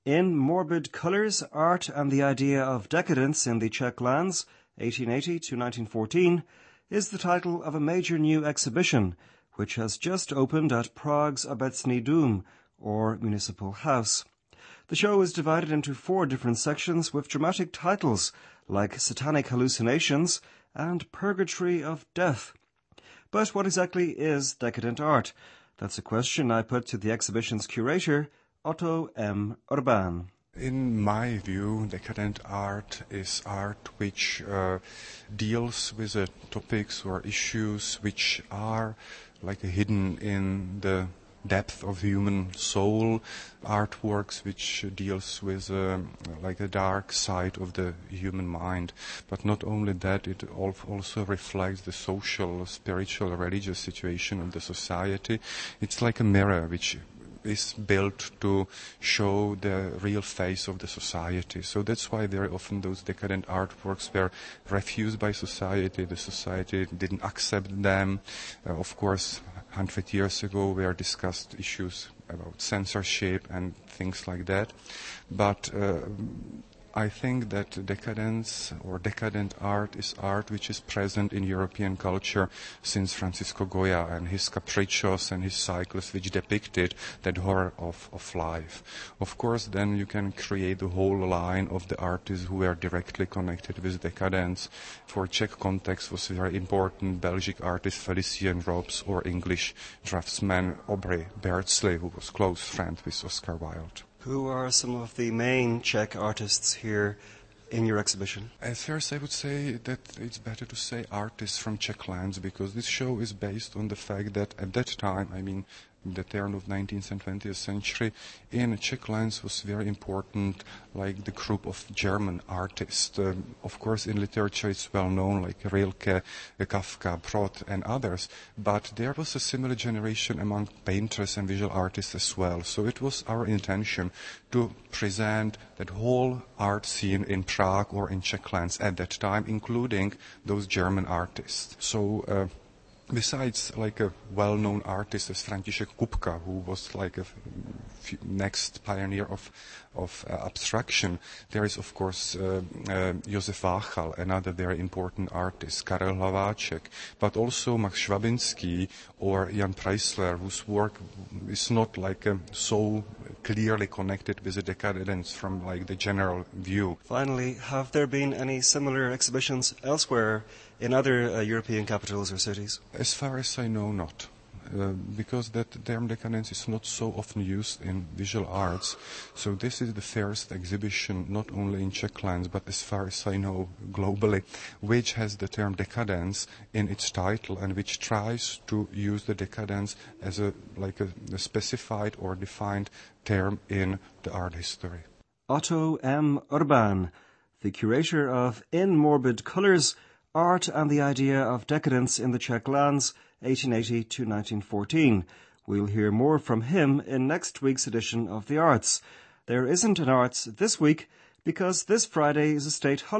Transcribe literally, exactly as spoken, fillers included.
In Morbid Colours, Art and the Idea of Decadence in the Czech Lands, eighteen eighty to nineteen fourteen, is the title of a major new exhibition which has just opened at Prague's Obecný dům, or Municipal House. The show is divided into four different sections with dramatic titles like Satanic Hallucinations and Purgatory of Death. But what exactly is decadent art? That's a question I put to the exhibition's curator, Otto M. Urban. In my view, decadent art is art which uh, deals with uh, topics or issues which are like hidden in the depth of human soul, artworks which deals with uh, like the dark side of the human mind. But not only that, it also reflects the social, spiritual, religious situation of the society. It's like a mirror which is built to show the real face of the society. So that's why very often those decadent artworks were refused by society. The society didn't accept them. Uh, of course, one hundred years ago were discussed issues about censorship and things like that. But uh, I think that decadence or decadent art is art which is present in European culture since Francisco Goya and his capriccios and his cycles which depicted that horror of, of life. Of course, then you can create the whole line of the artists who were directly connected with decadence. For Czech context was very important Belgic artist Félicien Rops or English draftsman Aubrey Beardsley, who was close friend with Oscar Wilde. Who are some of the main Czech artists here in your exhibition? At first I would say that it's better to say artists from Czech lands, because this show is based on the fact that at that time, I mean the turn of nineteenth and twentieth century, in Czech lands was very important, like the group of German artists. Um, of course, in literature it's well known, like Rilke, Kafka, Brod, and others. But there was a similar generation among painters and visual artists as well. So it was our intention to present that whole art scene in Prague or in Czech lands at that time, including those German artists. So. Uh, Besides, like a well-known artist as František Kupka, who was like a f- next pioneer of of uh, abstraction, there is of course uh, uh, Josef Váchal, another very important artist, Karel Hlaváček, but also Max Švabinský or Jan Preissler, whose work is not like um, so clearly connected with the decadence from like the general view. Finally, have there been any similar exhibitions elsewhere in other uh, European capitals or cities? As far as I know, not. Uh, because that term decadence is not so often used in visual arts. So this is the first exhibition, not only in Czech lands, but as far as I know, globally, which has the term decadence in its title and which tries to use the decadence as a like a, a specified or defined term in the art history. Otto M. Urban, the curator of In Morbid Colours, Art and the Idea of Decadence in the Czech Lands, eighteen eighty to nineteen fourteen. We'll hear more from him in next week's edition of The Arts. There isn't an Arts this week because this Friday is a state holiday.